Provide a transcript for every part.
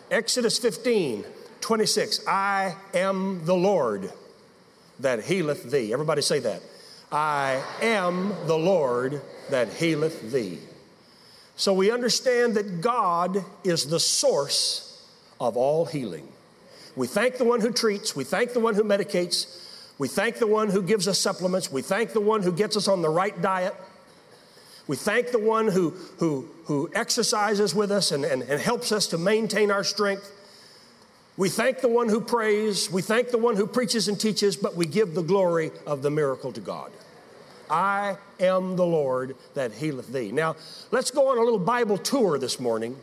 Exodus 15:26. I am the Lord that healeth thee. Everybody say that. I am the Lord that healeth thee. So we understand that God is the source of all healing. We thank the one who treats. We thank the one who medicates. We thank the one who gives us supplements. We thank the one who gets us on the right diet. We thank the one who exercises with us and helps us to maintain our strength. We thank the one who prays. We thank the one who preaches and teaches, but we give the glory of the miracle to God. I am the Lord that healeth thee. Now, let's go on a little Bible tour this morning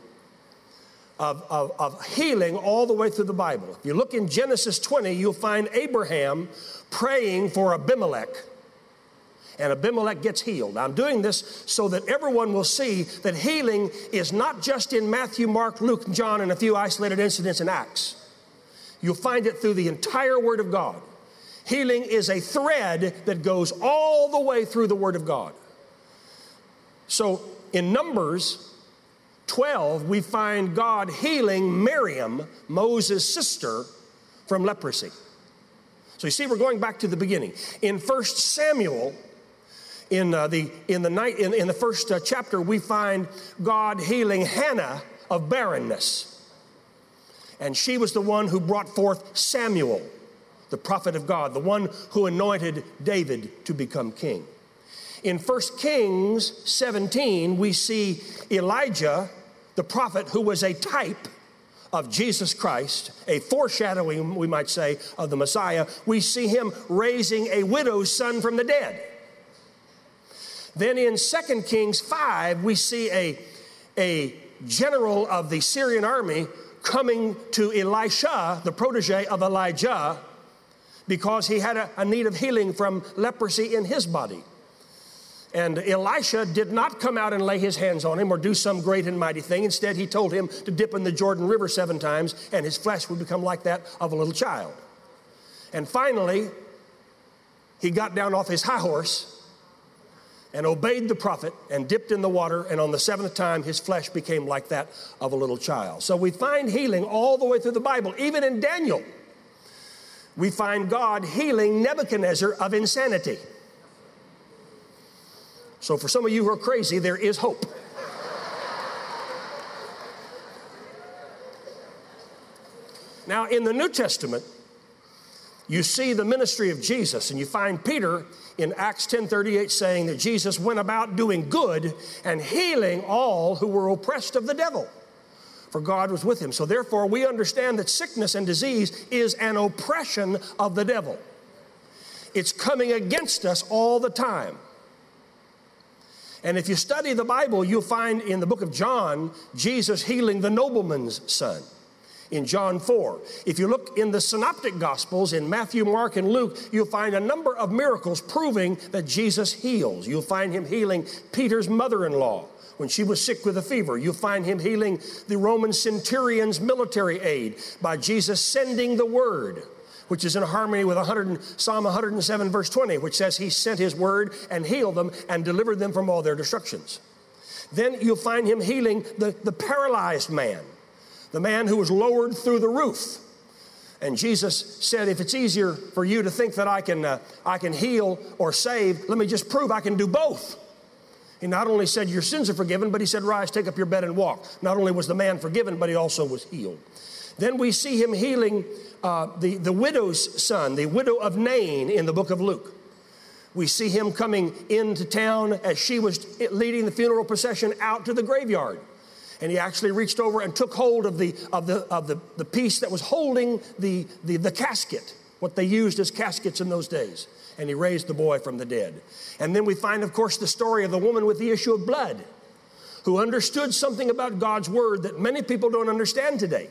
of healing all the way through the Bible. If you look in Genesis 20, you'll find Abraham praying for Abimelech. And Abimelech gets healed. I'm doing this so that everyone will see that healing is not just in Matthew, Mark, Luke, John, and a few isolated incidents in Acts. You'll find it through the entire Word of God. Healing is a thread that goes all the way through the Word of God. So in Numbers 12, we find God healing Miriam, Moses' sister, from leprosy. So you see, we're going back to the beginning. In 1 Samuel, in the first chapter, we find God healing Hannah of barrenness. And she was the one who brought forth Samuel, the prophet of God, the one who anointed David to become king. In 1 Kings 17, we see Elijah, the prophet who was a type of Jesus Christ, a foreshadowing, we might say, of the Messiah. We see him raising a widow's son from the dead. Then in 2 Kings 5, we see a general of the Syrian army coming to Elisha, the protege of Elijah, because he had a need of healing from leprosy in his body. And Elisha did not come out and lay his hands on him or do some great and mighty thing. Instead, he told him to dip in the Jordan River 7 times, and his flesh would become like that of a little child. And finally, he got down off his high horse and obeyed the prophet and dipped in the water, and on the 7th time, his flesh became like that of a little child. So we find healing all the way through the Bible. Even in Daniel, we find God healing Nebuchadnezzar of insanity. So for some of you who are crazy, there is hope. Now, in the New Testament, you see the ministry of Jesus, and you find Peter in Acts 10:38 saying that Jesus went about doing good and healing all who were oppressed of the devil, for God was with him. So therefore, we understand that sickness and disease is an oppression of the devil. It's coming against us all the time. And if you study the Bible, you'll find in the book of John, Jesus healing the nobleman's son in John 4. If you look in the synoptic gospels in Matthew, Mark, and Luke, you'll find a number of miracles proving that Jesus heals. You'll find him healing Peter's mother-in-law when she was sick with a fever. You'll find him healing the Roman centurion's military aid by Jesus sending the word, which is in harmony with Psalm 107, verse 20, which says he sent his word and healed them and delivered them from all their destructions. Then you'll find him healing the paralyzed man, the man who was lowered through the roof. And Jesus said, if it's easier for you to think that I can heal or save, let me just prove I can do both. He not only said your sins are forgiven, but he said, rise, take up your bed and walk. Not only was the man forgiven, but he also was healed. Then we see him healing the widow's son, the widow of Nain in the book of Luke. We see him coming into town as she was leading the funeral procession out to the graveyard. And he actually reached over and took hold of the piece that was holding the casket, what they used as caskets in those days. And he raised the boy from the dead. And then we find, of course, the story of the woman with the issue of blood, who understood something about God's word that many people don't understand today.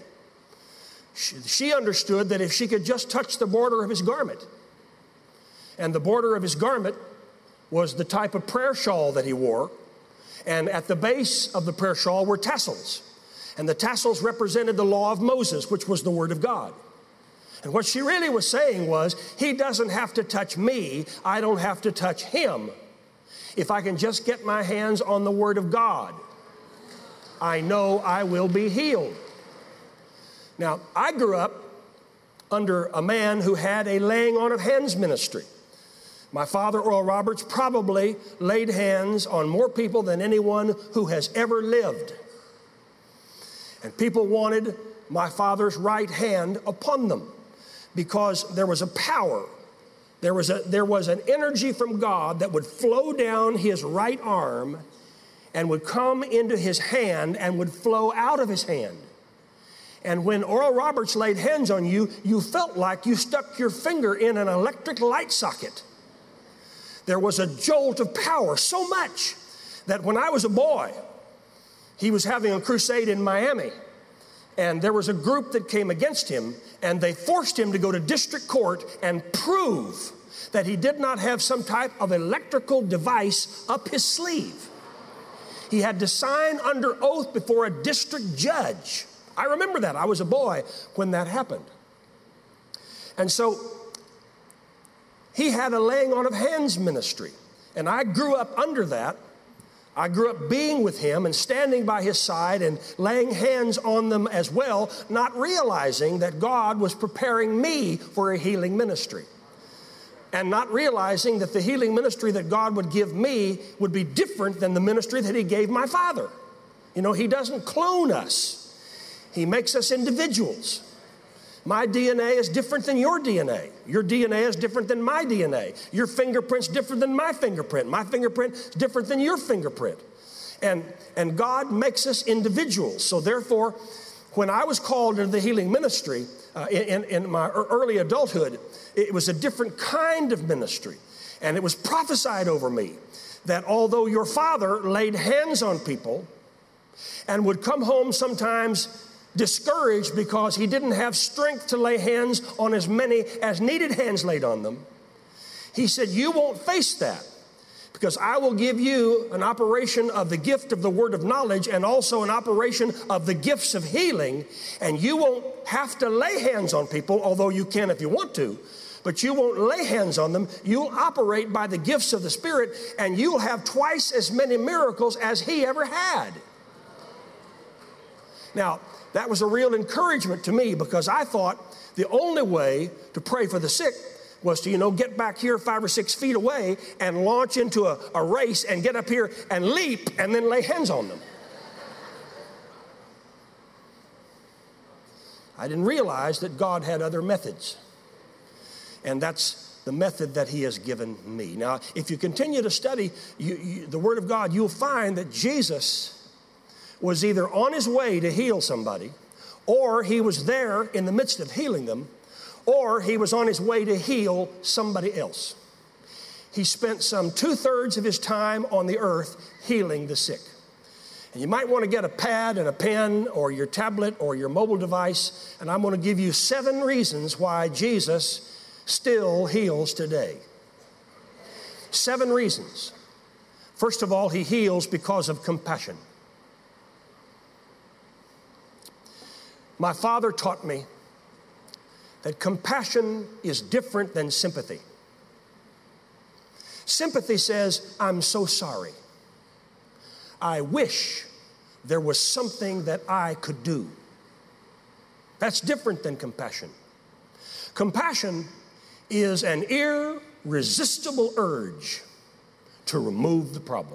She understood that if she could just touch the border of his garment, and the border of his garment was the type of prayer shawl that he wore, and at the base of the prayer shawl were tassels, and the tassels represented the law of Moses, which was the word of God. And what she really was saying was, he doesn't have to touch me, I don't have to touch him. If I can just get my hands on the word of God, I know I will be healed. Now, I grew up under a man who had a laying on of hands ministry. My father, Oral Roberts, probably laid hands on more people than anyone who has ever lived. And people wanted my father's right hand upon them because there was a power. There was an energy from God that would flow down his right arm and would come into his hand and would flow out of his hand. And when Oral Roberts laid hands on you, you felt like you stuck your finger in an electric light socket. There was a jolt of power, so much that when I was a boy, he was having a crusade in Miami, and there was a group that came against him, and they forced him to go to district court and prove that he did not have some type of electrical device up his sleeve. He had to sign under oath before a district judge. I remember that. I was a boy when that happened. And so he had a laying on of hands ministry, and I grew up under that. I grew up being with him and standing by his side and laying hands on them as well, not realizing that God was preparing me for a healing ministry, and not realizing that the healing ministry that God would give me would be different than the ministry that he gave my father. You know, he doesn't clone us. He makes us individuals. My DNA is different than your DNA. Your DNA is different than my DNA. Your fingerprint's different than my fingerprint. My fingerprint is different than your fingerprint. And God makes us individuals. So therefore, when I was called into the healing ministry in my early adulthood, it was a different kind of ministry. And it was prophesied over me that although your father laid hands on people and would come home sometimes discouraged because he didn't have strength to lay hands on as many as needed hands laid on them, he said, you won't face that because I will give you an operation of the gift of the word of knowledge and also an operation of the gifts of healing, and you won't have to lay hands on people, although you can if you want to, but you won't lay hands on them. You'll operate by the gifts of the Spirit, and you'll have twice as many miracles as he ever had. Now, that was a real encouragement to me because I thought the only way to pray for the sick was to, get back here 5 or 6 feet away and launch into a race and get up here and leap and then lay hands on them. I didn't realize that God had other methods. And that's the method that he has given me. Now, if you continue to study the Word of God, you'll find that Jesus was either on his way to heal somebody, or he was there in the midst of healing them, or he was on his way to heal somebody else. He spent some 2/3 of his time on the earth healing the sick. And you might want to get a pad and a pen or your tablet or your mobile device, and I'm going to give you 7 reasons why Jesus still heals today. 7 reasons. First of all, he heals because of compassion. My father taught me that compassion is different than sympathy. Sympathy says, I'm so sorry. I wish there was something that I could do. That's different than compassion. Compassion is an irresistible urge to remove the problem.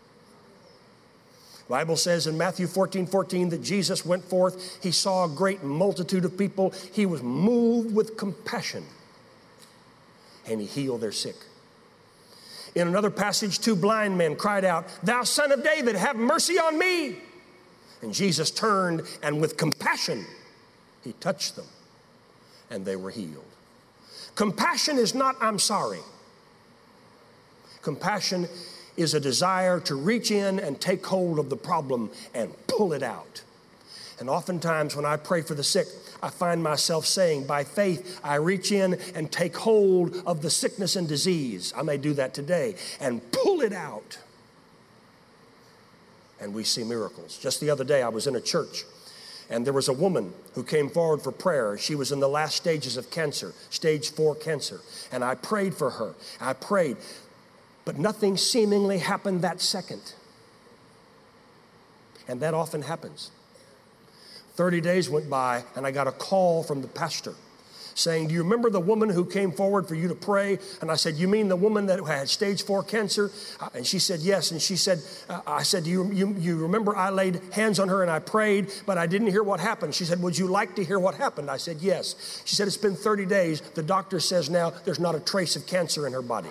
The Bible says in Matthew 14:14 that Jesus went forth. He saw a great multitude of people. He was moved with compassion, and he healed their sick. In another passage, 2 blind men cried out, Thou Son of David, have mercy on me. And Jesus turned, and with compassion, he touched them, and they were healed. Compassion is not, I'm sorry. Compassion is a desire to reach in and take hold of the problem and pull it out. And oftentimes when I pray for the sick, I find myself saying, by faith, I reach in and take hold of the sickness and disease. I may do that today and pull it out. And we see miracles. Just the other day, I was in a church, and there was a woman who came forward for prayer. She was in the last stages of cancer, stage 4 cancer. And I prayed for her. I prayed. But nothing seemingly happened that second. And that often happens. 30 days went by, and I got a call from the pastor saying, do you remember the woman who came forward for you to pray? And I said, you mean the woman that had stage 4 cancer? And she said, yes. And she said, I said, do you remember I laid hands on her and I prayed, but I didn't hear what happened? She said, would you like to hear what happened? I said, yes. She said, it's been 30 days. The doctor says now there's not a trace of cancer in her body.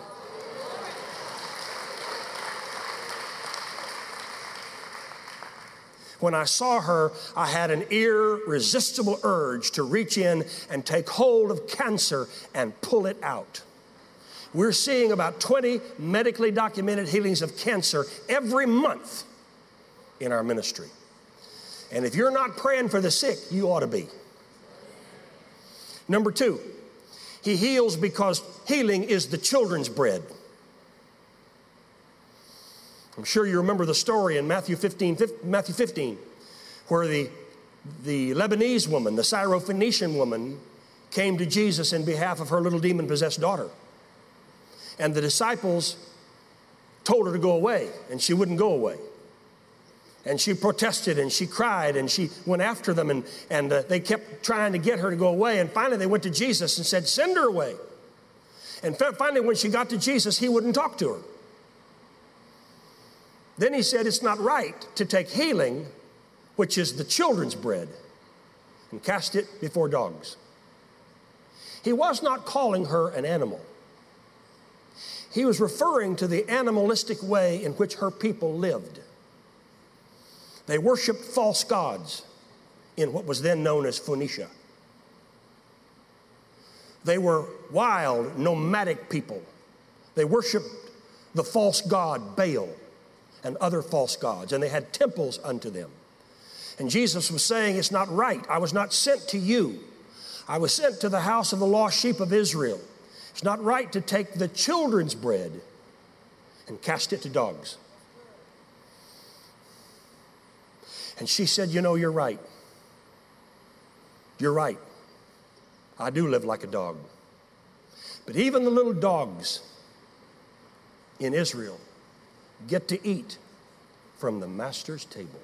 When I saw her, I had an irresistible urge to reach in and take hold of cancer and pull it out. We're seeing about 20 medically documented healings of cancer every month in our ministry. And if you're not praying for the sick, you ought to be. Number 2, he heals because healing is the children's bread. I'm sure you remember the story in Matthew 15, where the Lebanese woman, the Syrophoenician woman, came to Jesus in behalf of her little demon-possessed daughter. And the disciples told her to go away, and she wouldn't go away. And she protested, and she cried, and she went after them, and they kept trying to get her to go away. And finally, they went to Jesus and said, send her away. And finally, when she got to Jesus, he wouldn't talk to her. Then he said, it's not right to take healing, which is the children's bread, and cast it before dogs. He was not calling her an animal. He was referring to the animalistic way in which her people lived. They worshiped false gods in what was then known as Phoenicia. They were wild, nomadic people. They worshiped the false god Baal and other false gods, and they had temples unto them. And Jesus was saying, it's not right. I was not sent to you. I was sent to the house of the lost sheep of Israel. It's not right to take the children's bread and cast it to dogs. And she said, you know, you're right. You're right. I do live like a dog. But even the little dogs in Israel get to eat from the master's table.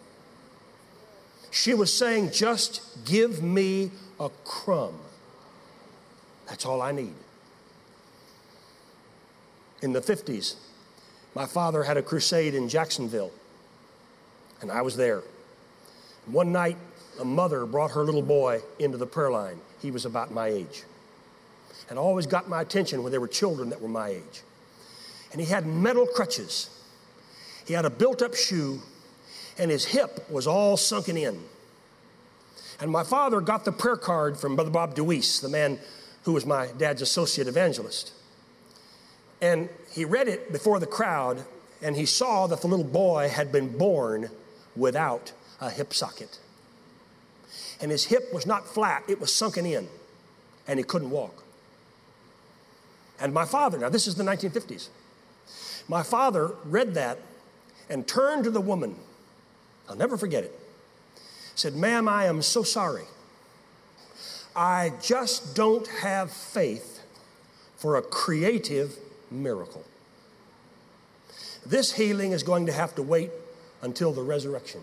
She was saying, just give me a crumb. That's all I need. In the 50s, my father had a crusade in Jacksonville, and I was there. One night, a mother brought her little boy into the prayer line. He was about my age. And always got my attention when there were children that were my age. And he had metal crutches. He had a built-up shoe, and his hip was all sunken in. And my father got the prayer card from Brother Bob DeWeese, the man who was my dad's associate evangelist. And he read it before the crowd, and he saw that the little boy had been born without a hip socket. And his hip was not flat, it was sunken in, and he couldn't walk. And my father, now this is the 1950s, my father read that and turned to the woman, I'll never forget it, said, ma'am, I am so sorry. I just don't have faith for a creative miracle. This healing is going to have to wait until the resurrection.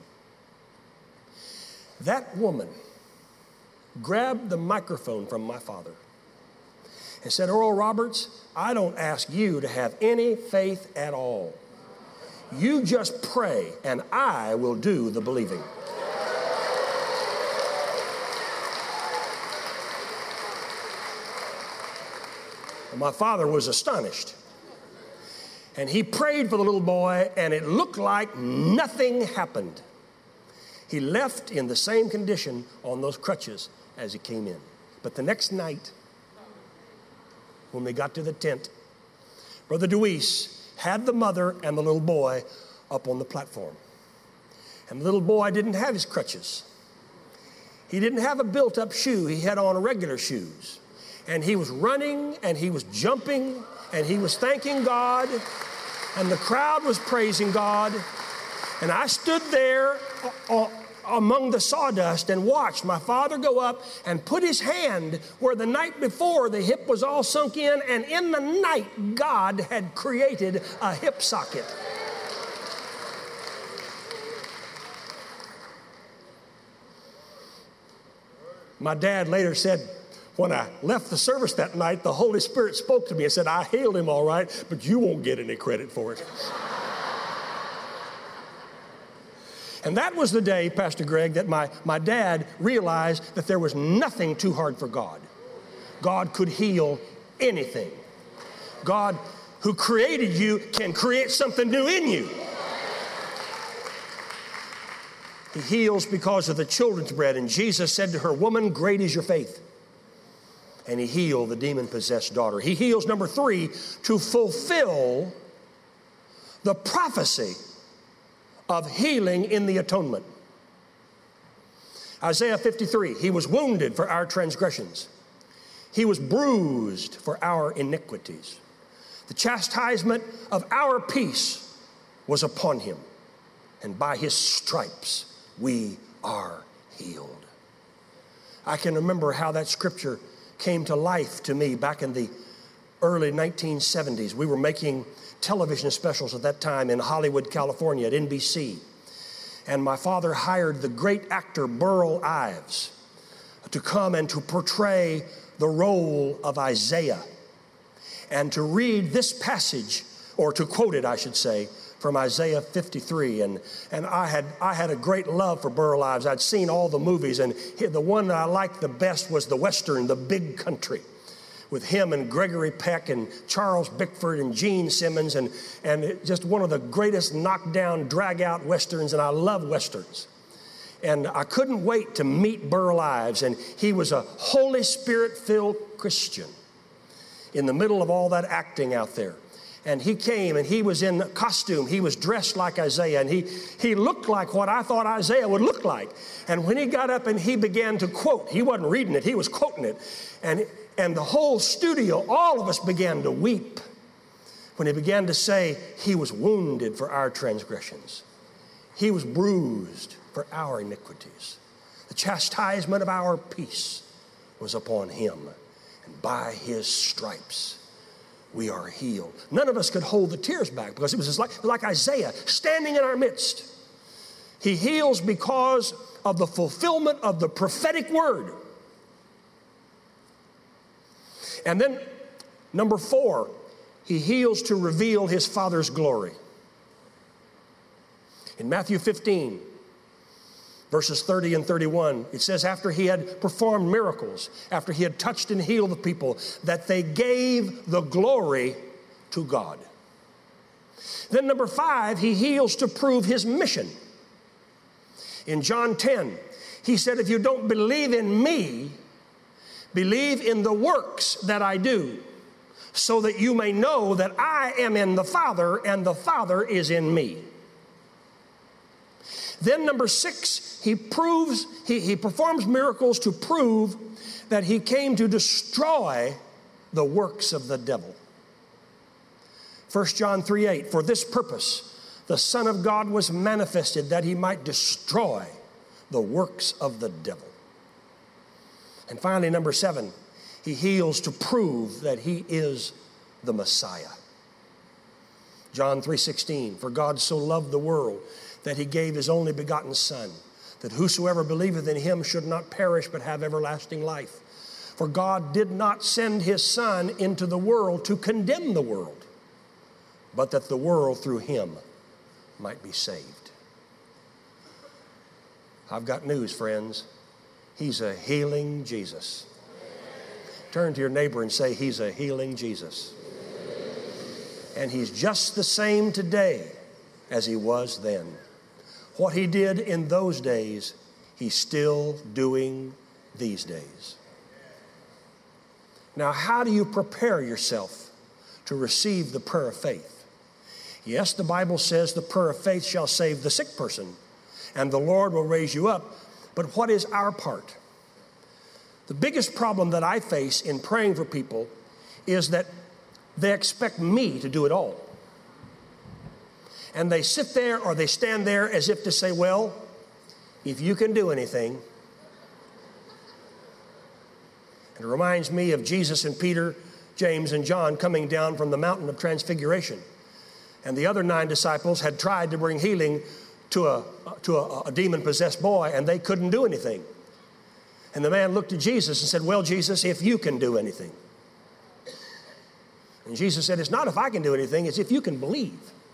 That woman grabbed the microphone from my father and said, Oral Roberts, I don't ask you to have any faith at all. You just pray, and I will do the believing. And my father was astonished. And he prayed for the little boy, and it looked like nothing happened. He left in the same condition on those crutches as he came in. But the next night, when we got to the tent, Brother DeWeese had the mother and the little boy up on the platform. And the little boy didn't have his crutches. He didn't have a built-up shoe. He had on regular shoes. And he was running, and he was jumping, and he was thanking God, and the crowd was praising God. And I stood there among the sawdust and watched my father go up and put his hand where the night before the hip was all sunk in, and in the night God had created a hip socket. My dad later said, when I left the service that night, the Holy Spirit spoke to me and said, I healed him all right, but you won't get any credit for it. And that was the day, Pastor Greg, that my dad realized that there was nothing too hard for God. God could heal anything. God, who created you, can create something new in you. He heals because of the children's bread. And Jesus said to her, woman, great is your faith. And he healed the demon-possessed daughter. He heals, number 3, to fulfill the prophecy of healing in the atonement. Isaiah 53, he was wounded for our transgressions. He was bruised for our iniquities. The chastisement of our peace was upon him, and by his stripes we are healed. I can remember how that scripture came to life to me back in the early 1970s. We were making television specials at that time in Hollywood, California at NBC. And my father hired the great actor Burl Ives to come and to portray the role of Isaiah and to read this passage, or to quote it, I should say, from Isaiah 53. And I had a great love for Burl Ives. I'd seen all the movies, and the one that I liked the best was the Western, The Big Country, with him and Gregory Peck and Charles Bickford and Gene Simmons, and just one of the greatest knockdown, drag-out Westerns, and I love Westerns. And I couldn't wait to meet Burl Ives, and he was a Holy Spirit-filled Christian in the middle of all that acting out there. And he came, and he was in costume. He was dressed like Isaiah, and he looked like what I thought Isaiah would look like. And when he got up and he began to quote, he wasn't reading it, he was quoting it. And the whole studio, all of us began to weep when he began to say, he was wounded for our transgressions. He was bruised for our iniquities. The chastisement of our peace was upon him, and by his stripes we are healed. None of us could hold the tears back because it was like Isaiah standing in our midst. He heals because of the fulfillment of the prophetic word. And then, number 4, he heals to reveal his Father's glory. In Matthew 15, verses 30 and 31, it says, after he had performed miracles, after he had touched and healed the people, that they gave the glory to God. Then number 5, he heals to prove his mission. In John 10, he said, if you don't believe in me, believe in the works that I do, so that you may know that I am in the Father and the Father is in me. Then number 6, he performs miracles to prove that he came to destroy the works of the devil. 1 John 3:8, for this purpose the Son of God was manifested, that he might destroy the works of the devil. And finally, number 7, he heals to prove that he is the Messiah. John 3:16, for God so loved the world that he gave his only begotten Son, that whosoever believeth in him should not perish but have everlasting life. For God did not send his Son into the world to condemn the world, but that the world through him might be saved. I've got news, friends. He's a healing Jesus. Turn to your neighbor and say, he's a healing Jesus. And he's just the same today as he was then. What he did in those days, he's still doing these days. Now, how do you prepare yourself to receive the prayer of faith? Yes, the Bible says the prayer of faith shall save the sick person, and the Lord will raise you up. But what is our part? The biggest problem that I face in praying for people is that they expect me to do it all. And they sit there or they stand there as if to say, well, if you can do anything. And it reminds me of Jesus and Peter, James and John coming down from the mountain of transfiguration. And the other 9 disciples had tried to bring healing to a demon-possessed boy, and they couldn't do anything. And the man looked at Jesus and said, well, Jesus, if you can do anything. And Jesus said, it's not if I can do anything, it's if you can believe.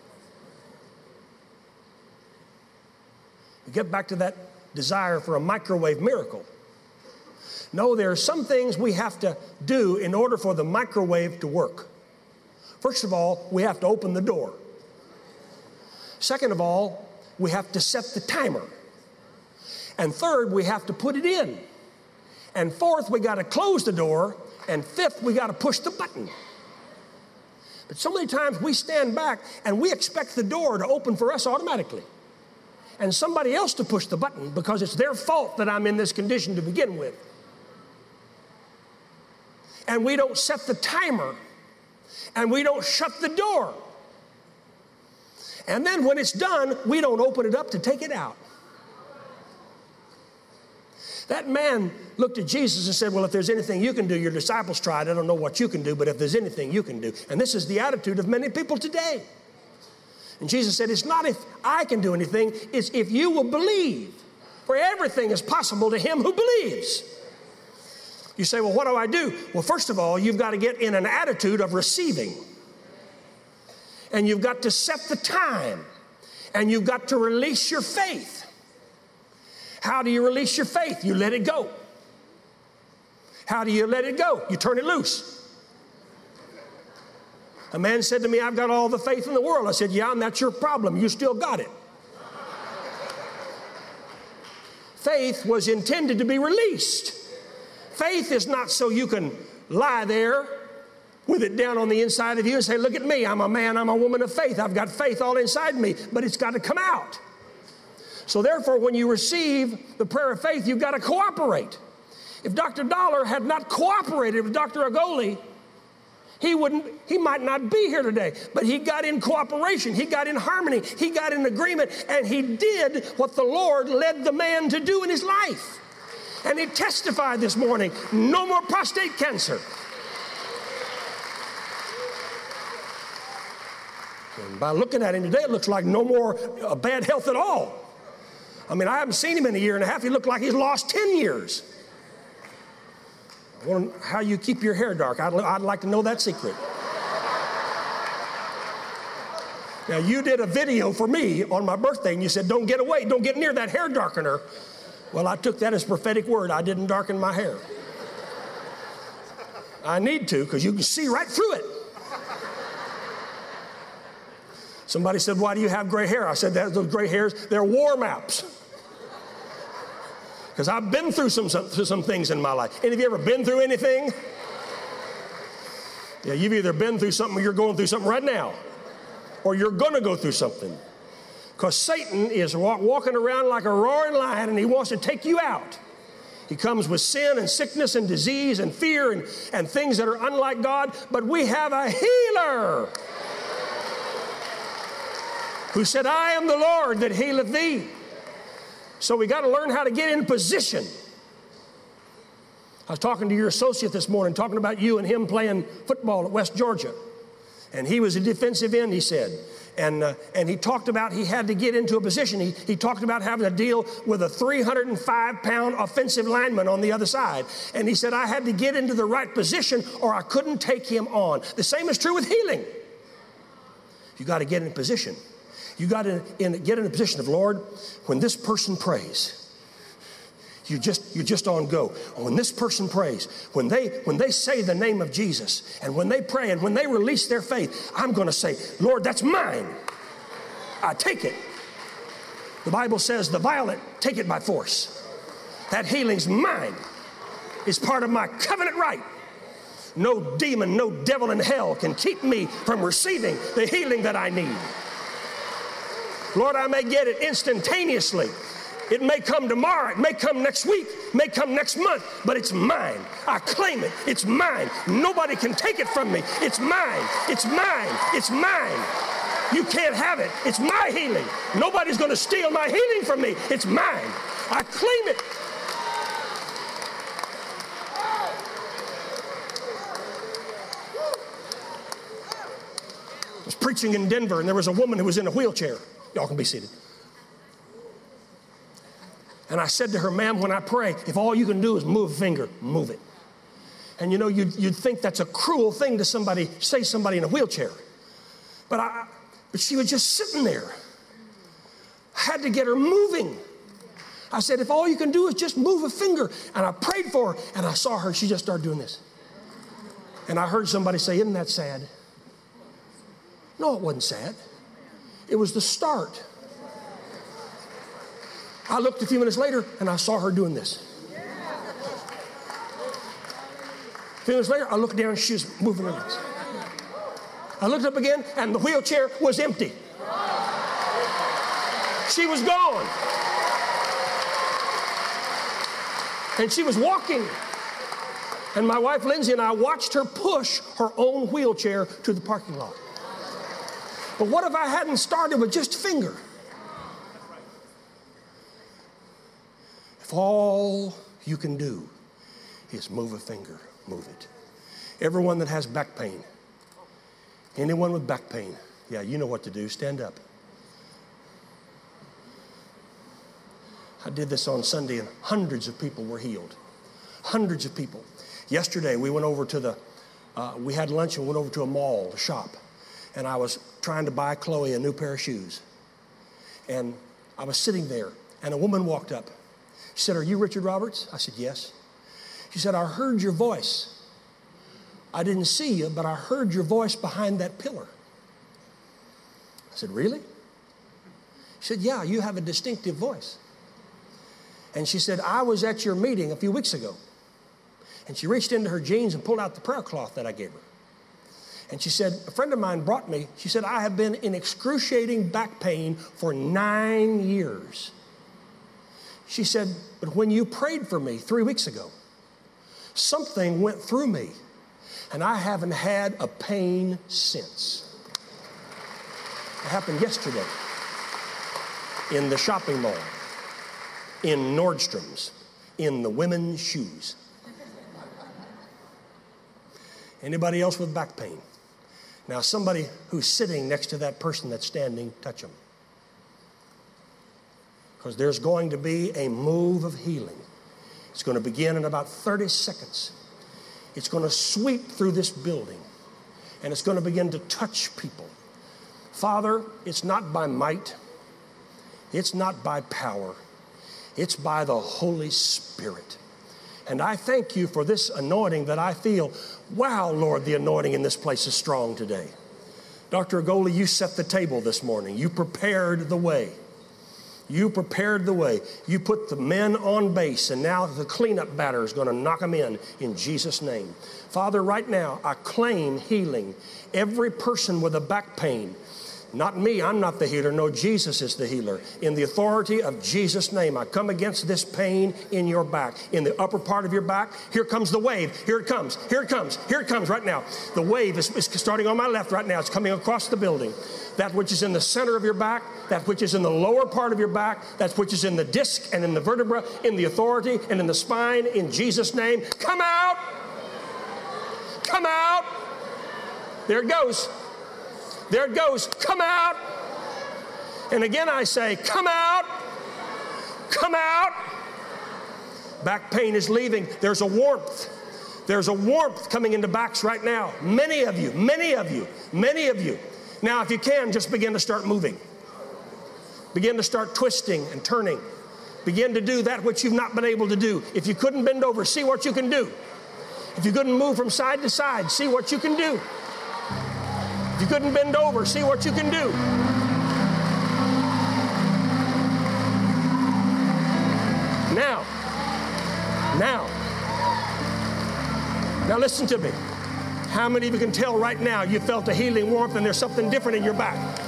We get back to that desire for a microwave miracle. No, there are some things we have to do in order for the microwave to work. First of all, we have to open the door. Second of all, we have to set the timer. And third, we have to put it in. And fourth, we got to close the door. And fifth, we got to push the button. But so many times we stand back and we expect the door to open for us automatically. And somebody else to push the button because it's their fault that I'm in this condition to begin with. And we don't set the timer. And we don't shut the door. And then when it's done, we don't open it up to take it out. That man looked at Jesus and said, well, if there's anything you can do, your disciples tried. I don't know what you can do, but if there's anything you can do. And this is the attitude of many people today. And Jesus said, it's not if I can do anything, it's if you will believe. For everything is possible to him who believes. You say, well, what do I do? Well, first of all, you've got to get in an attitude of receiving. And you've got to set the time. And you've got to release your faith. How do you release your faith? You let it go. How do you let it go? You turn it loose. A man said to me, I've got all the faith in the world. I said, yeah, and that's your problem. You still got it. Faith was intended to be released. Faith is not so you can lie there with it down on the inside of you and say, look at me, I'm a man, I'm a woman of faith. I've got faith all inside me, but it's got to come out. So therefore, when you receive the prayer of faith, you've got to cooperate. If Dr. Dollar had not cooperated with Dr. Agoli, he might not be here today, but he got in cooperation, he got in harmony, he got in agreement, and he did what the Lord led the man to do in his life. And he testified this morning, no more prostate cancer. And by looking at him today, it looks like no more bad health at all. I mean, I haven't seen him in a year and a half. He looked like he's lost 10 years. I wonder how you keep your hair dark. I'd like to know that secret. Now, you did a video for me on my birthday, and you said, don't get away, don't get near that hair darkener. Well, I took that as prophetic word. I didn't darken my hair. I need to, because you can see right through it. Somebody said, why do you have gray hair? I said, those gray hairs, they're war maps. Because I've been through some things in my life. Any of you ever been through anything? Yeah, you've either been through something or you're going through something right now. Or you're going to go through something. Because Satan is walking around like a roaring lion and he wants to take you out. He comes with sin and sickness and disease and fear and things that are unlike God. But we have a healer who said, I am the Lord that healeth thee. So we got to learn how to get in position. I was talking to your associate this morning, talking about you and him playing football at West Georgia. And he was a defensive end, he said. And he talked about he had to get into a position. He talked about having to deal with a 305-pound offensive lineman on the other side. And he said, I had to get into the right position or I couldn't take him on. The same is true with healing. You got to get in position. You got to get in a position of, Lord, when this person prays, you're just on go. When this person prays, when they say the name of Jesus, and when they pray and when they release their faith, I'm going to say, Lord, that's mine. I take it. The Bible says the violent take it by force. That healing's mine. It's part of my covenant right. No demon, no devil in hell can keep me from receiving the healing that I need. Lord, I may get it instantaneously. It may come tomorrow. It may come next week. It may come next month. But it's mine. I claim it. It's mine. Nobody can take it from me. It's mine. It's mine. It's mine. You can't have it. It's my healing. Nobody's going to steal my healing from me. It's mine. I claim it. I was preaching in Denver, and there was a woman who was in a wheelchair. Y'all can be seated. And And I said to her, ma'am, when I pray, if all you can do is move a finger, move it. And you know, you'd think that's a cruel thing to say somebody in a wheelchair. But she was just sitting there. I had to get her moving. I said, if all you can do is just move a finger. And I prayed for her, and I saw her, she just started doing this. And I heard somebody say, isn't that sad? No, it wasn't sad. It was the start. I looked a few minutes later, and I saw her doing this. A few minutes later, I looked down, and she was moving her legs. I looked up again, and the wheelchair was empty. She was gone. And she was walking. And my wife, Lindsay, and I watched her push her own wheelchair to the parking lot. But what if I hadn't started with just a finger? If all you can do is move a finger, move it. Everyone that has back pain, anyone with back pain, yeah, you know what to do. Stand up. I did this on Sunday, and hundreds of people were healed. Hundreds of people. Yesterday, we went over to we had lunch and went over to a mall, a shop. And I was trying to buy Chloe a new pair of shoes. And I was sitting there, and a woman walked up. She said, are you Richard Roberts? I said, yes. She said, I heard your voice. I didn't see you, but I heard your voice behind that pillar. I said, really? She said, yeah, you have a distinctive voice. And she said, I was at your meeting a few weeks ago. And she reached into her jeans and pulled out the prayer cloth that I gave her. And she said, a friend of mine brought me, she said, I have been in excruciating back pain for 9 years. She said, but when you prayed for me 3 weeks ago, something went through me, and I haven't had a pain since. It happened yesterday in the shopping mall, in Nordstrom's, in the women's shoes. Anybody else with back pain? Now, somebody who's sitting next to that person that's standing, touch them. Because there's going to be a move of healing. It's going to begin in about 30 seconds. It's going to sweep through this building, and it's going to begin to touch people. Father, it's not by might. It's not by power. It's by the Holy Spirit. And I thank you for this anointing that I feel. Wow, Lord, the anointing in this place is strong today. Dr. Agoli, you set the table this morning. You prepared the way. You prepared the way. You put the men on base, and now the cleanup batter is going to knock them in Jesus' name. Father, right now, I claim healing. Every person with a back pain, not me, I'm not the healer. No, Jesus is the healer. In the authority of Jesus' name, I come against this pain in your back, in the upper part of your back. Here comes the wave. Here it comes. Here it comes. Here it comes right now. The wave is starting on my left right now. It's coming across the building. That which is in the center of your back, that which is in the lower part of your back, that which is in the disc and in the vertebra, in the authority and in the spine, in Jesus' name. Come out. Come out. There it goes. There it goes. Come out. And again I say, come out. Come out. Back pain is leaving. There's a warmth. There's a warmth coming into backs right now. Many of you, many of you, many of you. Now, if you can, just begin to start moving. Begin to start twisting and turning. Begin to do that which you've not been able to do. If you couldn't bend over, see what you can do. If you couldn't move from side to side, see what you can do. If you couldn't bend over, see what you can do. Now listen to me. How many of you can tell right now you felt a healing warmth and there's something different in your back?